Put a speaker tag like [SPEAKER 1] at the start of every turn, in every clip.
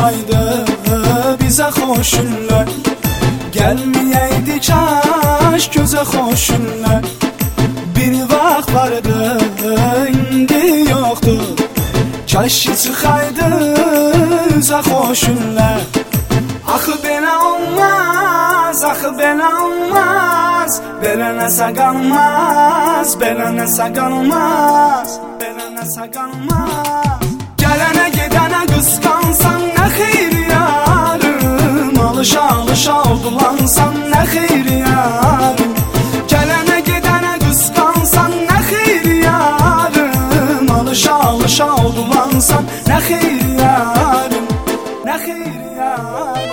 [SPEAKER 1] olsaydı bize hoş günler, gelmeyeydi kaş göze hoş günler. Bir vaxt vardı, indi yoktu, kaş çıkaydı üzə hoş günler. Axı belə olmaz, axı belə olmaz, belə nəsə qalmaz, belə nəsə qalmaz, belə nəsə qalmaz. Gələnə gedənə qısqansan nə xeyir yarım, alışa alışa oldulansan nə xeyir yarım. Gələnə gedənə qısqansan nə xeyir yarım, alışa alışa oldulansan nə xeyir yarım, nə xeyir yarım.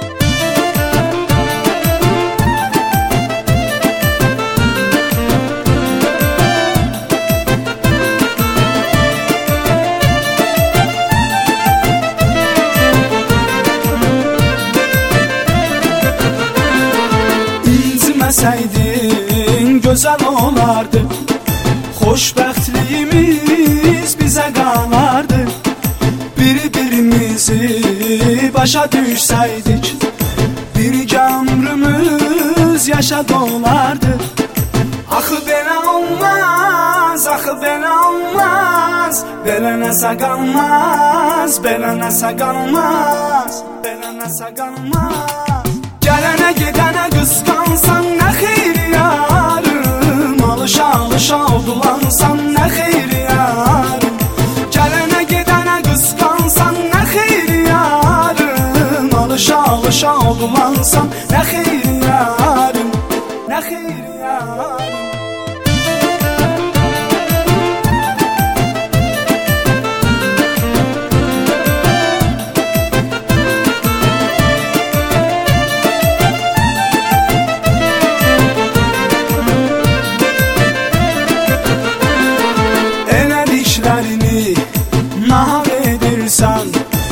[SPEAKER 1] İnciməsəydin gözəl olardı, xoşbəxtliyimiz bizə qalardı. Bir-birimizi başa düşsəydik, birgə ömrümüz yaşa dolardı. Axı belə olmaz, axı belə olmaz, belə nəsə qalmaz, belə nəsə qalmaz, belə nəsə qalmaz. Gələnə gedənə qısqansan nə xeyir yarım, alışa alışa oldulansan nə xeyir yarım. Gələnə gedənə qısqansan nə xeyir yarım, alışa alışa oldulansan nə xeyir yarım, nə xeyir yarım. Nahar edirsən,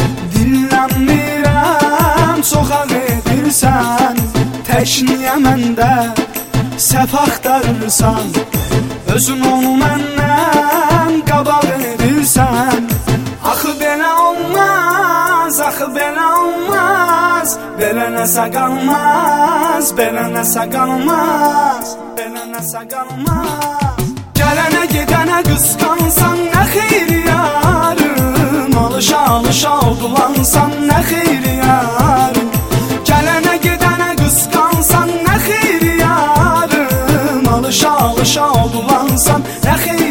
[SPEAKER 1] dinlənmirəm, soğan edirsən. Tək niyə məndə səhv axtarırsan, özün onu məndən qabaq edirsən. Axı belə olmaz, axı belə olmaz, belə nəsə qalmaz, belə nəsə qalmaz, belə nəsə qalmaz. Gələnə gedənə qısqansan nə xeyir yarım, alışa alışa oldulansan nə xeyir yarım. Gələnə gedənə qısqansan nə xeyir yarım, alışa alışa oldulansan nə xeyir